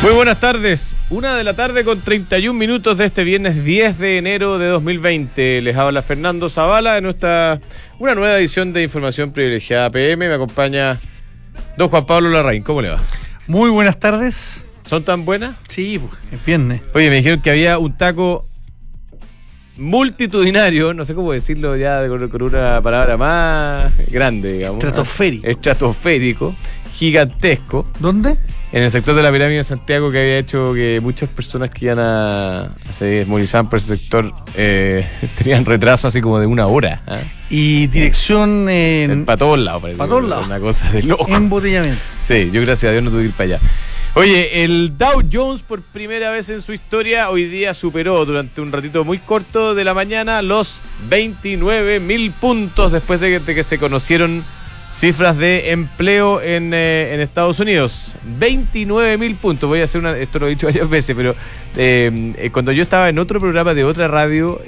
Muy buenas tardes, 1:00 con 31 minutos de este viernes 10 de enero de 2020. Les habla Fernando Zavala en una nueva edición de Información Privilegiada PM. Me acompaña don Juan Pablo Larraín. ¿Cómo le va? Muy buenas tardes. ¿Son tan buenas? Sí, pues, es viernes. Oye, me dijeron que había un taco multitudinario, no sé cómo decirlo ya con una palabra más grande, digamos. Estratosférico. Estratosférico, gigantesco. ¿Dónde? En el sector de la pirámide de Santiago, que había hecho que muchas personas que iban se movilizaban por ese sector tenían retraso así como de 1 hora. Y dirección para todos lados, parece. Para todos lados. Una cosa de loco. Embotellamiento. Sí, yo gracias a Dios no tuve que ir para allá. Oye, el Dow Jones por primera vez en su historia hoy día superó durante un ratito muy corto de la mañana los 29.000 puntos después de que se conocieron cifras de empleo en Estados Unidos. 29.000 puntos. Voy a hacer esto lo he dicho varias veces, pero cuando yo estaba en otro programa de otra radio,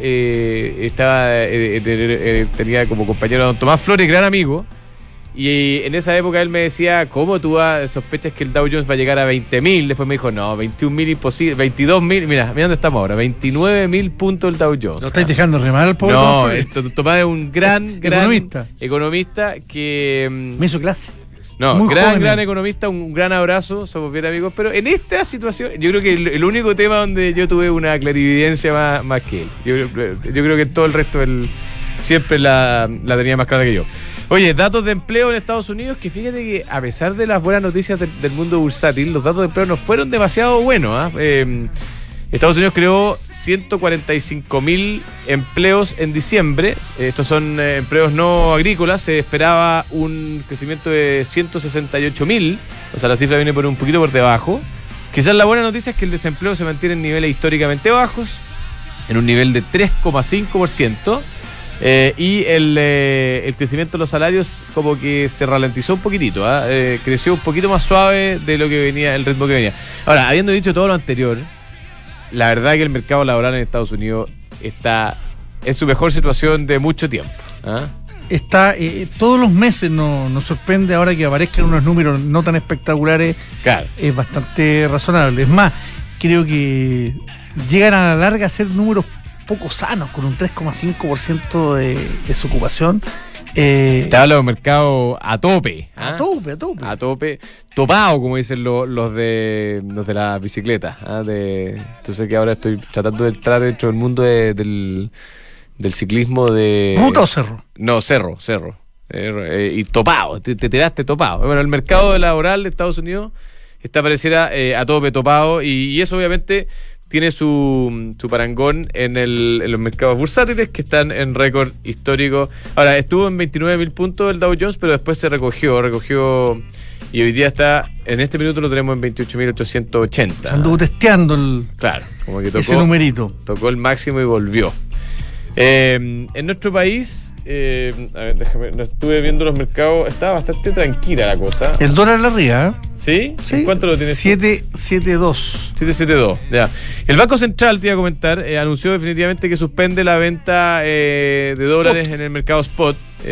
tenía como compañero a don Tomás Flores, gran amigo. Y en esa época él me decía, ¿cómo tú sospechas que el Dow Jones va a llegar a 20.000? Después me dijo, no, 21.000 imposible, 22.000. Mira dónde estamos ahora, 29.000 puntos el Dow Jones. ¿Lo estáis dejando re mal, pobre? No, Tomás es un gran economista que... me hizo clase. No, muy gran economista, un gran abrazo, somos bien amigos, pero en esta situación, yo creo que el único tema donde yo tuve una clarividencia más que él. Yo creo que todo el resto él siempre la tenía más clara que yo. Oye, datos de empleo en Estados Unidos, que fíjate que a pesar de las buenas noticias del mundo bursátil, los datos de empleo no fueron demasiado buenos. Estados Unidos creó 145.000 empleos en diciembre. Estos son empleos no agrícolas. Se esperaba un crecimiento de 168.000. O sea, la cifra viene por un poquito por debajo. Quizás la buena noticia es que el desempleo se mantiene en niveles históricamente bajos, en un nivel de 3,5%. Y el crecimiento de los salarios como que se ralentizó un poquitito, creció un poquito más suave de lo que venía, el ritmo que venía. Ahora, habiendo dicho todo lo anterior, la verdad que el mercado laboral en Estados Unidos está en su mejor situación de mucho tiempo. Está todos los meses nos sorprende ahora que aparezcan unos números no tan espectaculares. Claro. Es bastante razonable. Es más, creo que llegan a la larga a ser números poco sanos, con un 3,5% de desocupación. Te hablo de un mercado a tope. A tope. Topado, como dicen los de la bicicleta. Entonces que ahora estoy tratando de entrar dentro del mundo del ciclismo de... ¿Ruta o cerro? No, cerro. Y topado, te tiraste topado. Bueno, el mercado laboral de Estados Unidos está pareciera a tope, topado, y eso obviamente tiene su parangón en los mercados bursátiles, que están en récord histórico. Ahora, estuvo en 29.000 puntos el Dow Jones, pero después se recogió y hoy día está, en este minuto lo tenemos en 28.880. Anduvo testeando claro, como que ese numerito. Tocó el máximo y volvió. En nuestro país, a ver, déjame, no estuve viendo los mercados, estaba bastante tranquila la cosa. El dólar arriba, ¿Sí? Sí. ¿Cuánto lo tienes? 7.72. 772, ya. El Banco Central, te iba a comentar, anunció definitivamente que suspende la venta de dólares en el mercado spot.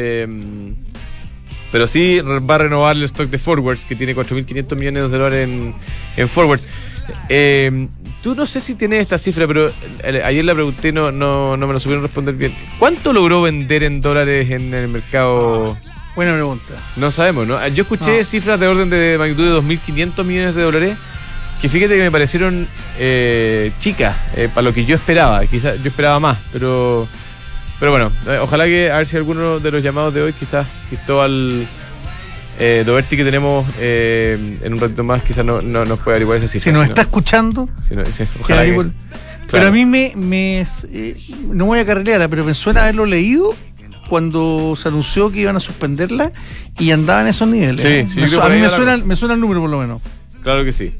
Pero sí va a renovar el stock de forwards, que tiene 4.500 millones de dólares en forwards. Tú no sé si tienes esta cifra, pero ayer la pregunté, no me lo supieron responder bien. ¿Cuánto logró vender en dólares en el mercado? Buena pregunta. No sabemos, ¿no? Yo escuché cifras de orden de magnitud de 2.500 millones de dólares, que fíjate que me parecieron chicas para lo que yo esperaba. Quizás yo esperaba más, pero bueno, ojalá que a ver si alguno de los llamados de hoy, quizás Cristóbal Doberti, que tenemos en un ratito más, quizás no nos puede averiguar esa cifra. Si nos está escuchando, ojalá que, claro. Pero a mí no voy a carrelear, pero me suena haberlo leído cuando se anunció que iban a suspenderla y andaban en esos niveles. Sí, a mí me suena el número por lo menos. Claro que sí.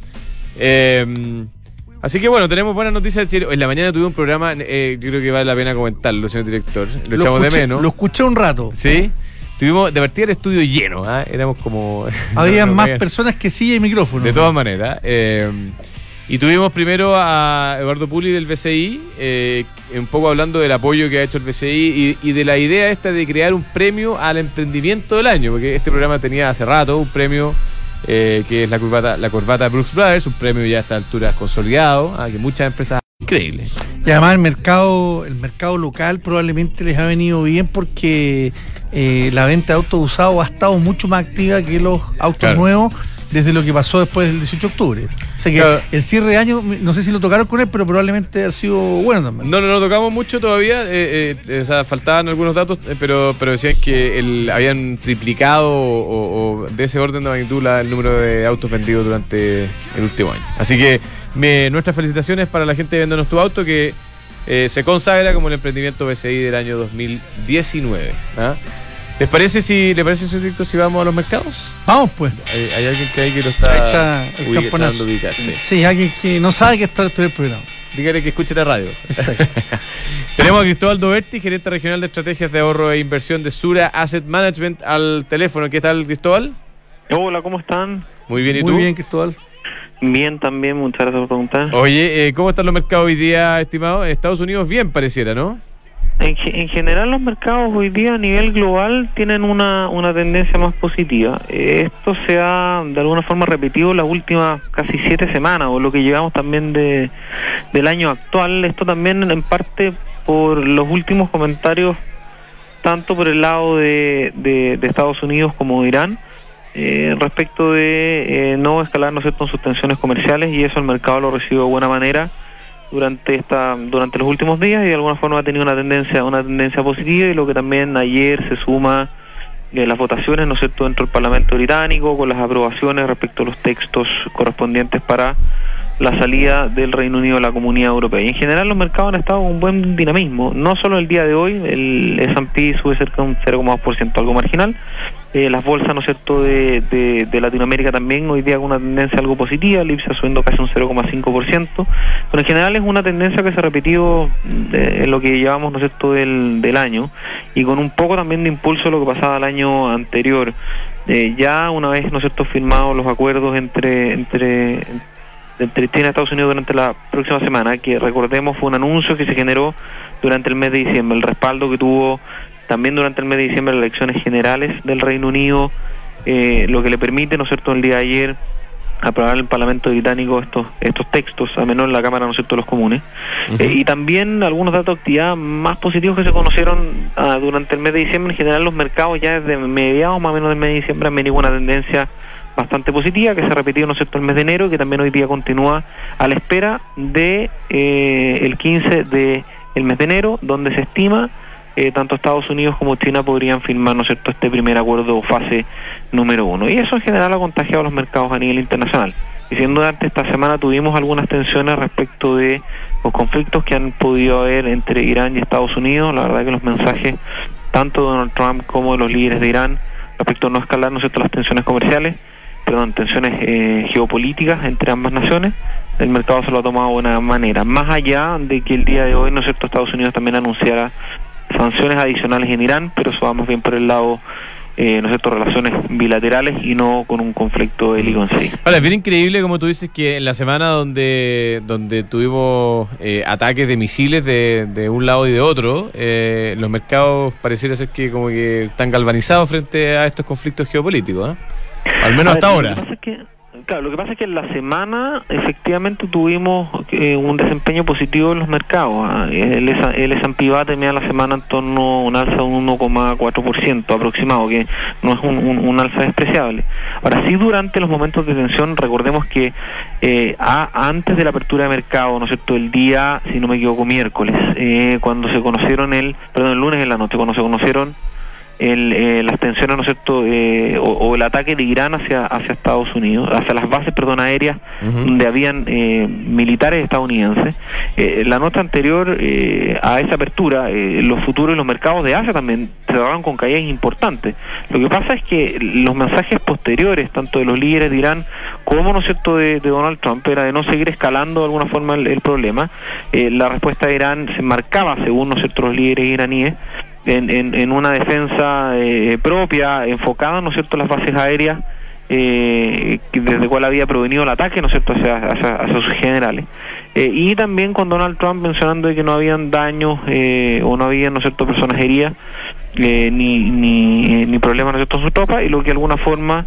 Así que bueno, tenemos buenas noticias. En la mañana tuve un programa, yo creo que vale la pena comentarlo, señor director. Lo echamos de menos. Lo escuché un rato. Sí. Tuvimos de partida el estudio lleno, éramos como... Había más personas que silla y micrófono. De todas maneras. Y tuvimos primero a Eduardo Puli del BCI, un poco hablando del apoyo que ha hecho el BCI y de la idea esta de crear un premio al emprendimiento del año, porque este programa tenía hace rato un premio que es la corbata Brooks Brothers, un premio ya a esta altura consolidado, que muchas empresas... Increíble. Y además el mercado local probablemente les ha venido bien porque la venta de autos usados ha estado mucho más activa que los autos nuevos desde lo que pasó después del 18 de octubre. O sea que el cierre de año, no sé si lo tocaron con él, pero probablemente ha sido bueno también. No tocamos mucho todavía, faltaban algunos datos, pero decían que habían triplicado o de ese orden de magnitud el número de autos vendidos durante el último año. Así que nuestras felicitaciones para la gente Véndenos tu auto, que se consagra como el emprendimiento BCI del año 2019. ¿Les parece si vamos a los mercados? Vamos pues. Hay alguien que lo está ubicando. Sí, alguien que no sabe que está el programa. Dígale que escuche la radio. Exacto. Tenemos a Cristóbal Doberti, gerente regional de estrategias de ahorro e inversión de Sura Asset Management, al teléfono. ¿Qué tal, Cristóbal? Hola, ¿cómo están? Muy bien, ¿y tú? Muy bien, Cristóbal. Bien, también, muchas gracias por preguntar. Oye, ¿cómo están los mercados hoy día, estimado? Estados Unidos bien pareciera, ¿no? En general los mercados hoy día a nivel global tienen una tendencia más positiva. Esto se ha de alguna forma repetido las últimas casi 7 semanas, o lo que llevamos también del año actual. Esto también en parte por los últimos comentarios, tanto por el lado de Estados Unidos como de Irán, respecto de no escalar, ¿no es cierto?, en sus tensiones comerciales, y eso el mercado lo recibe de buena manera durante los últimos días, y de alguna forma ha tenido una tendencia positiva, y lo que también ayer se suma las votaciones, ¿no es cierto?, dentro del Parlamento británico, con las aprobaciones respecto a los textos correspondientes para la salida del Reino Unido de la Comunidad Europea. Y en general los mercados han estado con un buen dinamismo, no solo el día de hoy. El S&P sube cerca de un 0,2%, algo marginal. Las bolsas, ¿no es cierto?, de Latinoamérica también hoy día con una tendencia algo positiva, el IPSA subiendo casi un 0,5%, pero en general es una tendencia que se ha repetido en lo que llevamos, ¿no es cierto?, del año, y con un poco también de impulso de lo que pasaba el año anterior. Ya una vez, ¿no es cierto?, firmados los acuerdos entre China y Estados Unidos durante la próxima semana, que recordemos fue un anuncio que se generó durante el mes de diciembre, el respaldo que tuvo también durante el mes de diciembre las elecciones generales del Reino Unido, lo que le permite, ¿no es cierto?, el día de ayer aprobar en el Parlamento británico estos textos, a menos en la Cámara, ¿no es cierto?, los comunes. Y también algunos datos de actividad más positivos que se conocieron durante el mes de diciembre. En general los mercados ya desde mediados más o menos del mes de diciembre han venido una tendencia bastante positiva, que se ha repetido, ¿no es cierto?, el mes de enero, y que también hoy día continúa a la espera de el 15 del mes de enero, donde se estima tanto Estados Unidos como China podrían firmar, ¿no es cierto?, este primer acuerdo fase número 1. Y eso en general ha contagiado a los mercados a nivel internacional. Y siendo durante esta semana tuvimos algunas tensiones respecto de los conflictos que han podido haber entre Irán y Estados Unidos. La verdad que los mensajes tanto de Donald Trump como de los líderes de Irán respecto a no escalar, ¿no es cierto?, las tensiones geopolíticas entre ambas naciones, el mercado se lo ha tomado de buena manera, más allá de que el día de hoy, ¿no es cierto?, Estados Unidos también anunciara sanciones adicionales en Irán, pero eso va más bien por el lado, ¿no es cierto?, relaciones bilaterales y no con un conflicto bélico en sí. Ahora, es bien increíble, como tú dices, que en la semana donde tuvimos ataques de misiles de un lado y de otro, los mercados pareciera ser que como que están galvanizados frente a estos conflictos geopolíticos, ¿eh? Al menos hasta ahora. Lo que pasa es que en la semana efectivamente tuvimos un desempeño positivo en los mercados. El S&P va a terminar la semana en torno a un alza de un 1,4% aproximado, que no es un alza despreciable. Ahora sí, durante los momentos de tensión, recordemos que antes de la apertura de mercado, ¿no es cierto?, el día, si no me equivoco, miércoles, cuando se conocieron el lunes en la noche, cuando se conocieron las tensiones, ¿no es cierto?, o el ataque de Irán hacia Estados Unidos, hacia las bases, aéreas, donde habían militares estadounidenses. La noche anterior a esa apertura, los futuros y los mercados de Asia también cerraron con caídas importantes. Lo que pasa es que los mensajes posteriores, tanto de los líderes de Irán como, ¿no es cierto?, de Donald Trump, era de no seguir escalando de alguna forma el problema. La respuesta de Irán se marcaba, según, ¿no es cierto?, los líderes iraníes, en una defensa propia, enfocada, ¿no es cierto?, en las bases aéreas, desde cual había provenido el ataque, ¿no es cierto?, hacia sus generales. Y también con Donald Trump mencionando de que no habían daños o no había, ¿no es cierto?, personas heridas, ni problemas, ¿no es cierto?, en su tropa, y lo que de alguna forma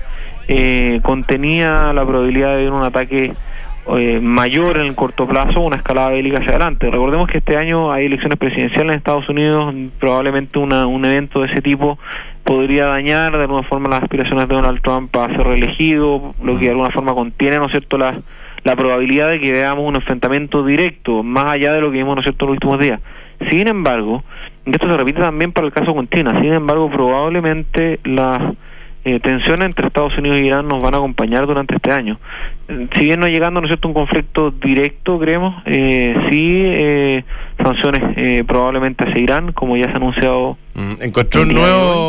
contenía la probabilidad de un ataque mayor en el corto plazo, una escalada bélica hacia adelante. Recordemos que este año hay elecciones presidenciales en Estados Unidos, probablemente un evento de ese tipo podría dañar de alguna forma las aspiraciones de Donald Trump a ser reelegido, lo que de alguna forma contiene, ¿no es cierto?, la probabilidad de que veamos un enfrentamiento directo, más allá de lo que vimos, ¿no es cierto?, en los últimos días. Sin embargo, y esto se repite también para el caso con China, sin embargo, probablemente las tensiones entre Estados Unidos y Irán nos van a acompañar durante este año. Si bien no llegando, ¿no es cierto?, un conflicto directo, creemos, sí sanciones probablemente hacia Irán, como ya se ha anunciado. Encontró un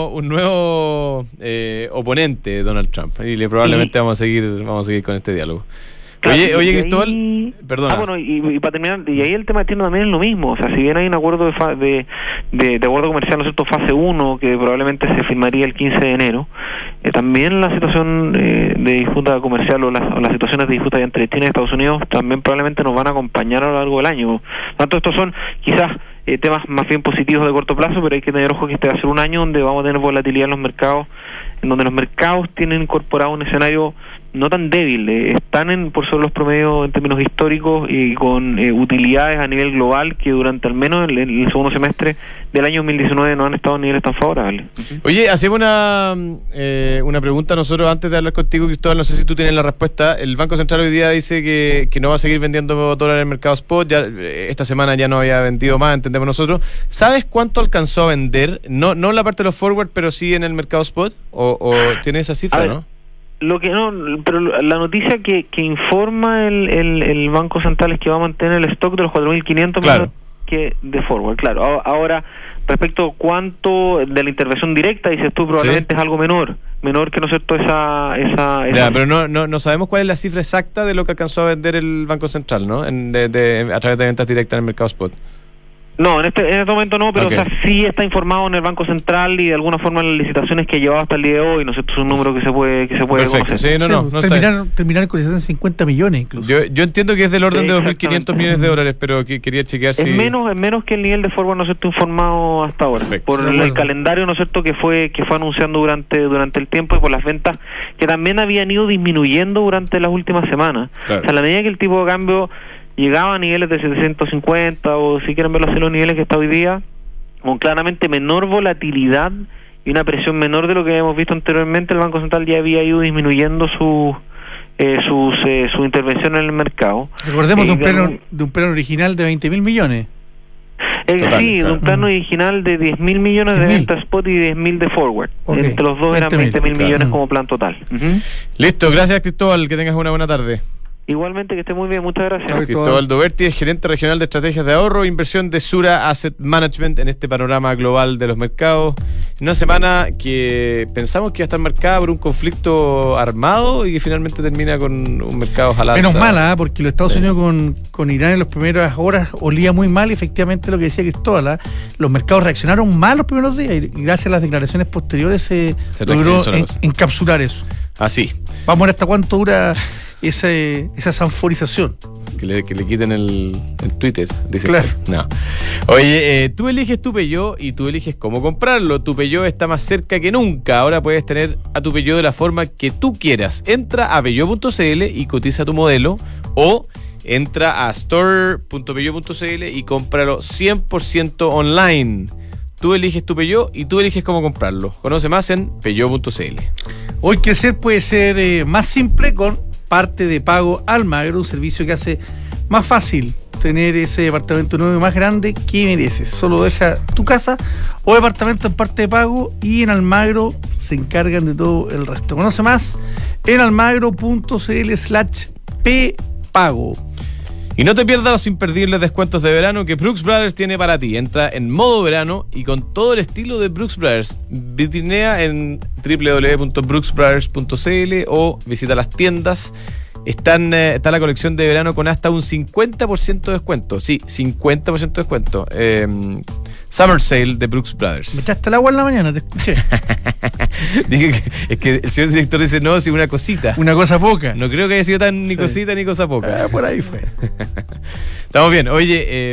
nuevo oponente, Donald Trump, y probablemente vamos a seguir con este diálogo. Claro, oye, Cristóbal, perdona. Bueno, y para terminar, y ahí el tema tiene también es lo mismo, o sea, si bien hay un acuerdo de acuerdo comercial, ¿no es cierto?, fase 1, que probablemente se firmaría el 15 de enero, también la situación de disputa comercial o las situaciones de disputa entre China y Estados Unidos también probablemente nos van a acompañar a lo largo del año. Tanto estos son quizás temas más bien positivos de corto plazo, pero hay que tener ojo que este va a ser un año donde vamos a tener volatilidad en los mercados, en donde los mercados tienen incorporado un escenario no tan débil, están por sobre los promedios en términos históricos y con utilidades a nivel global que durante al menos el segundo semestre del año 2019 no han estado en niveles tan favorables. Oye, hacemos una pregunta nosotros antes de hablar contigo, Cristóbal, no sé si tú tienes la respuesta. El Banco Central hoy día dice que no va a seguir vendiendo dólares en el mercado spot, ya esta semana ya no había vendido más, entendemos nosotros. ¿Sabes cuánto alcanzó a vender? No en la parte de los forward, pero sí en el mercado spot, o tienes esa cifra, ¿no? Lo que no, pero la noticia que informa el Banco Central es que va a mantener el stock de los 4.500 millones que de forward, claro. Ahora, respecto a cuánto de la intervención directa, dices tú, probablemente es algo menor que, ¿no es cierto?, esa ya, pero no sabemos cuál es la cifra exacta de lo que alcanzó a vender el Banco Central, ¿no? A través de ventas directas en el mercado spot. No, en este momento no, pero o sea, sí está informado en el Banco Central y de alguna forma en las licitaciones que llevaba hasta el día de hoy, ¿no es cierto? Es un número que se puede conocer. Sí, terminaron con 50 millones incluso. Yo entiendo que es del orden de 2.500 millones de dólares, pero quería chequear si... Es menos que el nivel de forward, ¿no es cierto?, informado hasta ahora. Perfecto. Por el calendario, ¿no es cierto?, que fue anunciando durante el tiempo y por las ventas que también habían ido disminuyendo durante las últimas semanas. Claro. O sea, a la medida que el tipo de cambio llegaba a niveles de 750 o si quieren verlo así los niveles que está hoy día, con claramente menor volatilidad y una presión menor de lo que habíamos visto anteriormente, el Banco Central ya había ido disminuyendo su intervención en el mercado. Recordemos de un plano original de 20.000 millones. Sí, de un plano original de 10.000 millones de venta spot y 10.000 de forward. Entre los dos eran 20.000 millones como plan total. Listo, gracias, Cristóbal, que tengas una buena tarde. Igualmente, que esté muy bien, muchas gracias. Cristóbal Doberti es gerente regional de estrategias de ahorro e inversión de Sura Asset Management en este panorama global de los mercados. Una semana que pensamos que iba a estar marcada por un conflicto armado y que finalmente termina con un mercado al alza. Menos mala, porque los Estados Unidos con Irán en las primeras horas olía muy mal, y efectivamente lo que decía Cristóbal, los mercados reaccionaron mal los primeros días y gracias a las declaraciones posteriores se logró encapsular eso. Así. Vamos a ver hasta cuánto dura esa sanforización. Que le quiten el Twitter, dice. Claro. No. Oye, tú eliges tu Peugeot y tú eliges cómo comprarlo. Tu Peugeot está más cerca que nunca. Ahora puedes tener a tu Peugeot de la forma que tú quieras. Entra a peugeot.cl y cotiza tu modelo, o entra a store.peugeot.cl y cómpralo 100% online. Tú eliges tu Peugeot y tú eliges cómo comprarlo. Conoce más en peugeot.cl. Hoy crecer puede ser más simple con parte de pago Almagro, un servicio que hace más fácil tener ese departamento nuevo y más grande que mereces. Solo deja tu casa o departamento en parte de pago y en Almagro se encargan de todo el resto. Conoce más en almagro.cl/ppago. Y no te pierdas los imperdibles descuentos de verano que Brooks Brothers tiene para ti. Entra en modo verano y con todo el estilo de Brooks Brothers. Vitrinea en www.brooksbrothers.cl o visita las tiendas. Está la colección de verano con hasta un 50% de descuento. Sí, 50% de descuento. Summer Sale de Brooks Brothers. Me echaste el agua en la mañana, te escuché. Dije es que el señor director dice no, sí, una cosita. Una cosa poca. No creo que haya sido tan ni cosita ni cosa poca. Por ahí fue. Estamos bien. Oye,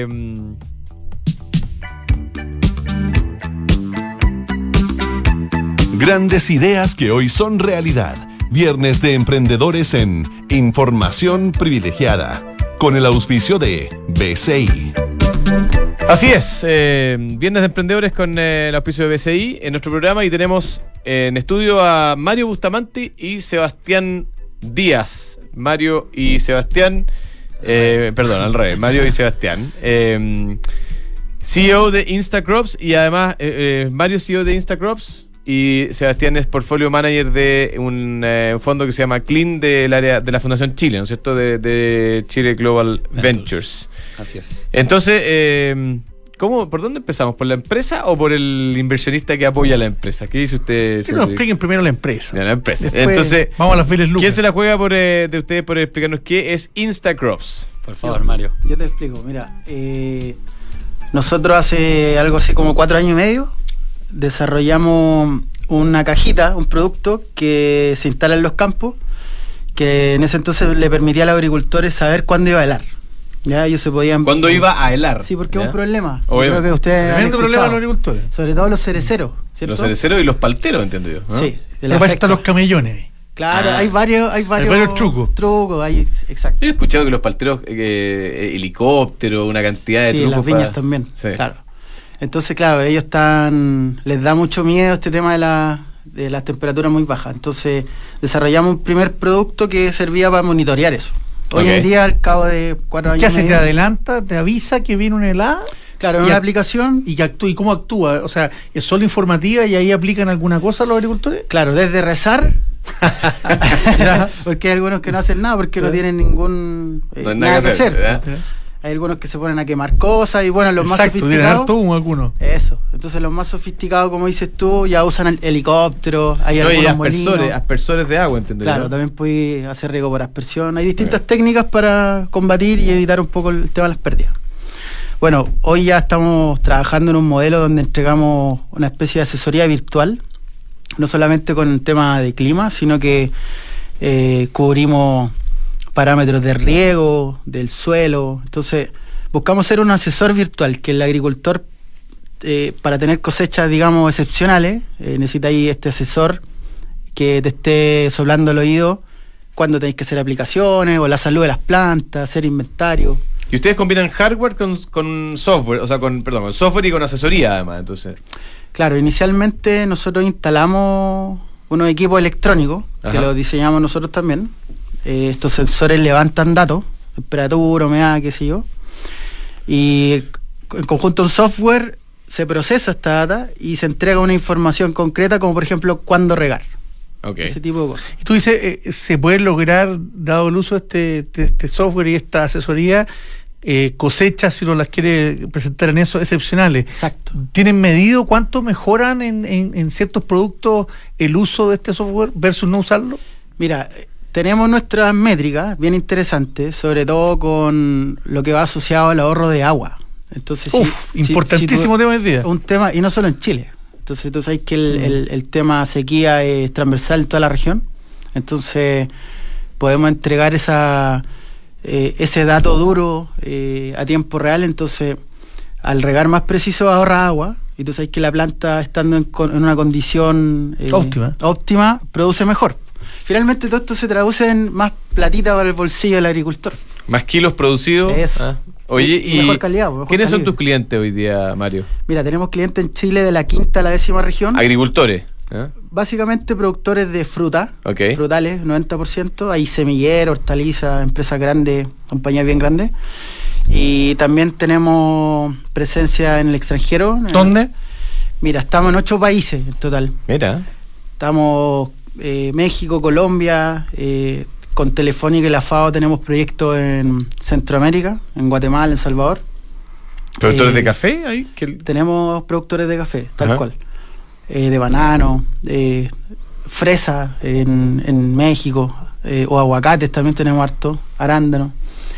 grandes ideas que hoy son realidad. Viernes de Emprendedores en Información Privilegiada, con el auspicio de BCI. Así es, Viernes de Emprendedores con el auspicio de BCI en nuestro programa, y tenemos en estudio a Mario Bustamante y Sebastián Díaz. Mario y Sebastián, perdón, al revés, Mario y Sebastián. CEO de Instacrops, y además Mario CEO de Instacrops y Sebastián es Portfolio Manager de un fondo que se llama Clean del área de la Fundación Chile, ¿no es cierto? De Chile Global Ventures. Así es. Entonces, ¿por dónde empezamos? ¿Por la empresa o por el inversionista que apoya la empresa? ¿Qué dice usted? Que nos expliquen primero la empresa. La empresa. Después, entonces, vamos a las filas lucas. ¿Quién se la juega de ustedes por explicarnos qué es Instacrops? Por favor, Mario. Yo te explico, mira, nosotros hace algo así como 4 años y medio desarrollamos una cajita, un producto que se instala en los campos, que en ese entonces le permitía a los agricultores saber cuándo iba a helar. Ya ellos se podían... ¿Cuándo iba a helar? Sí, porque ¿ya? Es un problema. Yo creo que ustedes tremendo problema de los agricultores. Sobre todo los cereceros, ¿cierto? Los cereceros y los palteros, entiendo yo, ¿no? Sí. Después están los camellones. Claro, hay varios trucos. Exacto. Yo he escuchado que los palteros, helicóptero, una cantidad de trucos. Sí, las viñas también, sí. Claro. Entonces, claro, ellos les da mucho miedo este tema de las temperaturas muy bajas. Entonces, desarrollamos un primer producto que servía para monitorear eso. Hoy en día, al cabo de 4 años. ¿Qué hace? ¿Te adelanta? ¿Te avisa que viene una helada? Claro, es una aplicación. ¿Y cómo actúa? O sea, ¿es solo informativa y ahí aplican alguna cosa los agricultores? Claro, desde rezar. Porque hay algunos que no hacen nada porque no tienen nada que hacer. Hay algunos que se ponen a quemar cosas y bueno, los más sofisticados. Harto humo algunos. Eso. Entonces los más sofisticados, como dices tú, ya usan el helicóptero, hay algunos molinos. Aspersores de agua, entiendo. Claro, también puedes hacer riego por aspersión. Hay distintas técnicas para combatir y evitar un poco el tema de las pérdidas. Bueno, hoy ya estamos trabajando en un modelo donde entregamos una especie de asesoría virtual, no solamente con el tema de clima, sino que cubrimos parámetros de riego, del suelo. Entonces, buscamos ser un asesor virtual, que el agricultor, para tener cosechas, digamos, excepcionales, necesita ahí este asesor que te esté soplando el oído cuando tenéis que hacer aplicaciones, o la salud de las plantas, hacer inventario. Y ustedes combinan hardware con software, o sea, con software y con asesoría, además, entonces. Claro, inicialmente nosotros instalamos unos equipos electrónicos, que los diseñamos nosotros también. Estos sensores levantan datos, temperatura, humedad, qué sé yo, y en conjunto un software se procesa esta data y se entrega una información concreta, como por ejemplo cuándo regar. Ese tipo de cosas. Y tú dices, ¿se puede lograr, dado el uso de este software y esta asesoría, cosechas, si uno las quiere presentar en eso, excepcionales? Exacto. ¿Tienen medido cuánto mejoran en ciertos productos el uso de este software versus no usarlo? Mira, tenemos nuestras métricas bien interesantes, sobre todo con lo que va asociado al ahorro de agua. Entonces, importantísimo tema hoy día. Un tema, y no solo en Chile. Entonces tú sabes que el tema sequía es transversal en toda la región. Entonces podemos entregar ese dato duro a tiempo real. Entonces, al regar más preciso ahorra agua. Y tú sabes que la planta, estando en una condición óptima, produce mejor. Finalmente todo esto se traduce en más platita para el bolsillo del agricultor. Más kilos producidos. Eso. Oye, y mejor calidad. Mejor ¿quiénes calidad. son tus clientes hoy día, Mario? Mira, tenemos clientes en Chile de la 5ª a la 10ª región. Agricultores. Básicamente productores de fruta, frutales, 90%. Hay semilleros, hortalizas, empresas grandes, compañías bien grandes. Y también tenemos presencia en el extranjero. ¿Dónde? Mira, estamos en 8 países en total. Mira. Estamos México, Colombia, con Telefónica y la FAO tenemos proyectos en Centroamérica, en Guatemala, en Salvador. ¿Productores de café ahí? Tenemos productores de café, tal cual. De banano, fresa en México, o aguacates también tenemos harto, arándanos.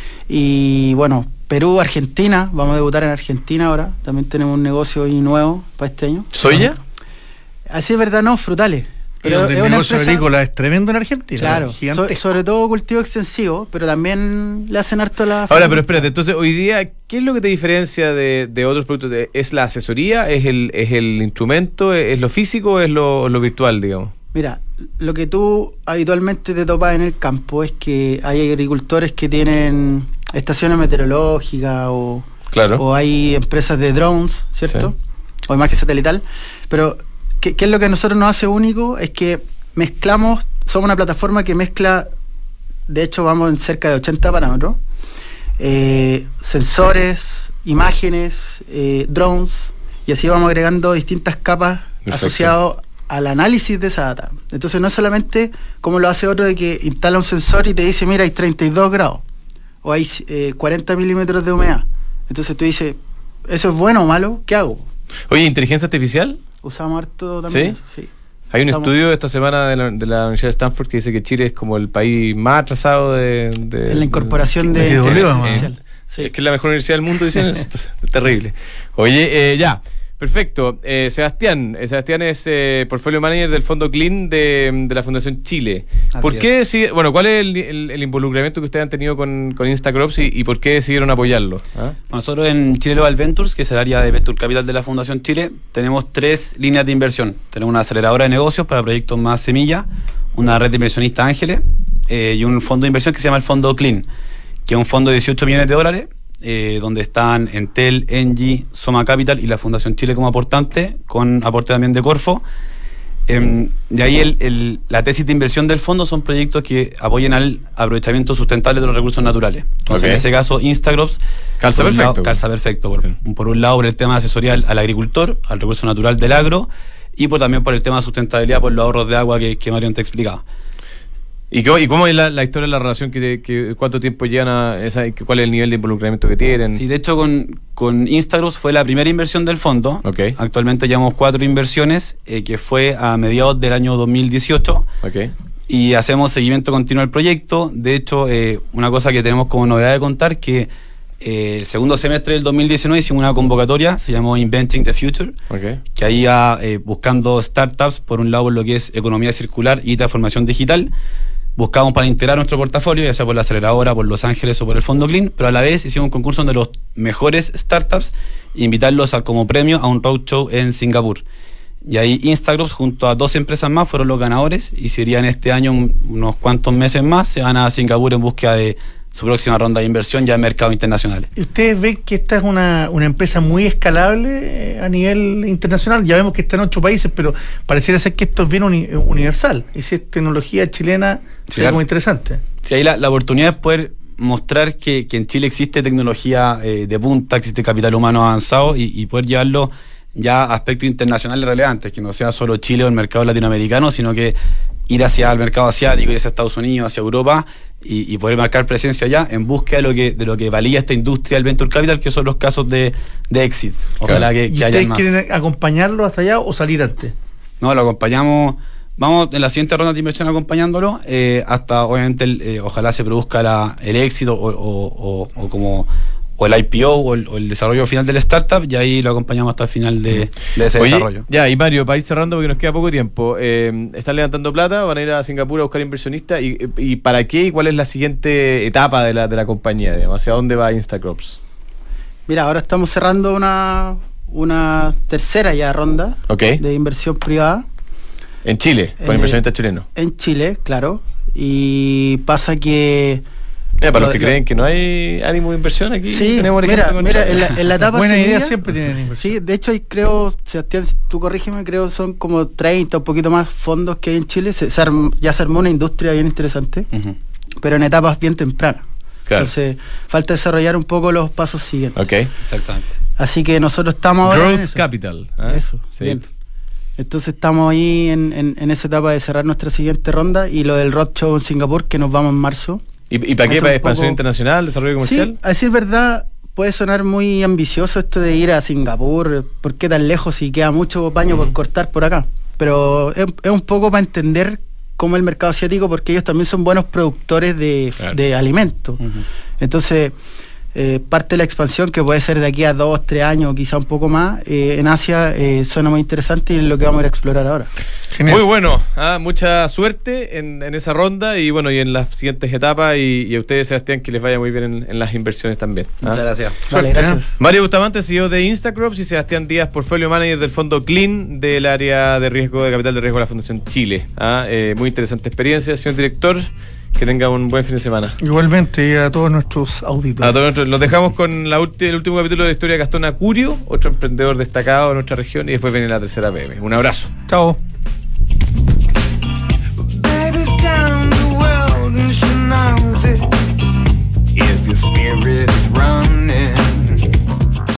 Y bueno, Perú, Argentina, vamos a debutar en Argentina ahora, también tenemos un negocio ahí nuevo para este año. ¿Soya? Así es verdad, no, frutales. Pero el negocio agrícola es tremendo en Argentina. Claro, sobre todo cultivo extensivo, pero también le hacen harto a la... Ahora, pero espérate, entonces hoy día, ¿qué es lo que te diferencia de otros productos? ¿Es la asesoría? ¿Es el instrumento? ¿Es lo físico o es lo virtual, digamos? Mira, lo que tú habitualmente te topas en el campo es que hay agricultores que tienen estaciones meteorológicas o hay empresas de drones, ¿cierto? Sí. O imagen satelital. Pero, ¿qué es lo que a nosotros nos hace único? Es que somos una plataforma que mezcla, de hecho vamos en cerca de 80 parámetros, sensores, imágenes, drones, y así vamos agregando distintas capas asociadas al análisis de esa data. Entonces no es solamente como lo hace otro de que instala un sensor y te dice, mira, hay 32 grados o hay 40 milímetros de humedad. Entonces tú dices, ¿eso es bueno o malo? ¿Qué hago? Oye, ¿inteligencia artificial? Usamos harto también. ¿Sí? Sí. Hay un estudio esta semana de la Universidad de Stanford que dice que Chile es como el país más atrasado en la incorporación de artificial. Sí. Es que es la mejor universidad del mundo, dicen. Es terrible. Oye, ya. Perfecto. Sebastián es portfolio manager del Fondo Clean de la Fundación Chile. ¿Por qué decide, cuál es el involucramiento que ustedes han tenido con Instacrops y por qué decidieron apoyarlo? ¿Ah? Nosotros en Chile Global Ventures, que es el área de Venture Capital de la Fundación Chile, tenemos 3 líneas de inversión. Tenemos una aceleradora de negocios para proyectos más semilla, una red de inversionistas ángeles y un fondo de inversión que se llama el Fondo Clean, que es un fondo de $18 millones, donde están Entel, Engie, Soma Capital y la Fundación Chile como aportante, con aporte también de Corfo. De ahí la tesis de inversión del fondo son proyectos que apoyen al aprovechamiento sustentable de los recursos naturales. Entonces, en ese caso, Instacrops calza perfecto. Por un lado, por el tema de asesoría al agricultor, al recurso natural del agro, y también por el tema de sustentabilidad, por los ahorros de agua que Marion te explicaba. ¿Y cómo es la historia de la relación? ¿Cuánto tiempo llegan a esa? ¿Cuál es el nivel de involucramiento que tienen? Sí, de hecho con Instacrops fue la primera inversión del fondo. Okay. Actualmente llevamos 4 inversiones, que fue a mediados del año 2018. Okay. Y hacemos seguimiento continuo al proyecto. De hecho, una cosa que tenemos como novedad de contar, que el segundo semestre del 2019 hicimos una convocatoria, se llamó Inventing the Future, que ahí buscando startups, por un lado por lo que es economía circular y transformación digital. Buscamos para integrar nuestro portafolio, ya sea por la aceleradora, por Los Ángeles o por el Fondo Clean, pero a la vez hicimos un concurso de los mejores startups e invitarlos como premio a un roadshow en Singapur. Y ahí Instacrops junto a 2 empresas más fueron los ganadores y serían este año unos cuantos meses más, se van a Singapur en búsqueda de su próxima ronda de inversión ya en mercados internacionales. ¿Y ustedes ven que esta es una empresa muy escalable a nivel internacional? Ya vemos que está en 8 países, pero pareciera ser que esto es bien universal. Y si es tecnología chilena, sería muy interesante. Sí, ahí la oportunidad es poder mostrar que en Chile existe tecnología de punta, existe capital humano avanzado y poder llevarlo ya a aspectos internacionales relevantes, que no sea solo Chile o el mercado latinoamericano, sino que ir hacia el mercado asiático, ir hacia Estados Unidos, hacia Europa y poder marcar presencia allá en búsqueda de lo que valía esta industria del Venture Capital, que son los casos de exits. Ojalá que haya más. ¿Ustedes quieren acompañarlo hasta allá o salir antes? No, lo acompañamos. Vamos en la siguiente ronda de inversión acompañándolo hasta obviamente ojalá se produzca el éxito o el IPO o el desarrollo final del startup, y ahí lo acompañamos hasta el final de ese desarrollo. Ya, y Mario, para ir cerrando porque nos queda poco tiempo, están levantando plata, van a ir a Singapur a buscar inversionistas, y ¿para qué y cuál es la siguiente etapa de la compañía, digamos? ¿Hacia dónde va Instacrops? Mira, ahora estamos cerrando una tercera ya ronda de inversión privada. ¿En Chile? ¿Con inversionistas chilenos? En Chile, claro. Y pasa que... para los que creen que no hay ánimo de inversión aquí, sí, tenemos mira, en la etapa buena semilla, idea siempre tienen inversión. Sí, de hecho creo, Sebastián, tú corrígeme, creo son como 30 o un poquito más fondos que hay en Chile. Ya se armó una industria bien interesante, pero en etapas bien tempranas. Claro. Entonces falta desarrollar un poco los pasos siguientes. Exactamente. Así que nosotros estamos ahora Growth en eso. Capital. Eso, sí. Bien. Entonces estamos ahí en esa etapa de cerrar nuestra siguiente ronda y lo del roadshow en Singapur, que nos vamos en marzo. ¿Y para qué? ¿Para expansión internacional, desarrollo comercial? Sí, a decir verdad, puede sonar muy ambicioso esto de ir a Singapur. ¿Por qué tan lejos si queda mucho paño por cortar por acá? Pero es un poco para entender cómo el mercado asiático, porque ellos también son buenos productores de alimentos. Entonces, parte de la expansión, que puede ser de aquí a 2, 3 años, quizá un poco más, en Asia suena muy interesante y es lo que vamos a ir a explorar ahora. Genial. Muy bueno, mucha suerte en esa ronda y bueno, y en las siguientes etapas y a ustedes, Sebastián, que les vaya muy bien en las inversiones también. Muchas gracias. Vale, gracias. Mario Bustamante, CEO de Instacrops, y Sebastián Díaz, Portfolio Manager del fondo Clean del área de riesgo de capital de riesgo de la Fundación Chile. Muy interesante experiencia, señor director. Que tenga un buen fin de semana. Igualmente, y a todos nuestros auditores. A todos nuestros, los dejamos con el último capítulo de Historia de Gastón Acurio, otro emprendedor destacado de nuestra región, y después viene la tercera PM. Un abrazo. Chao.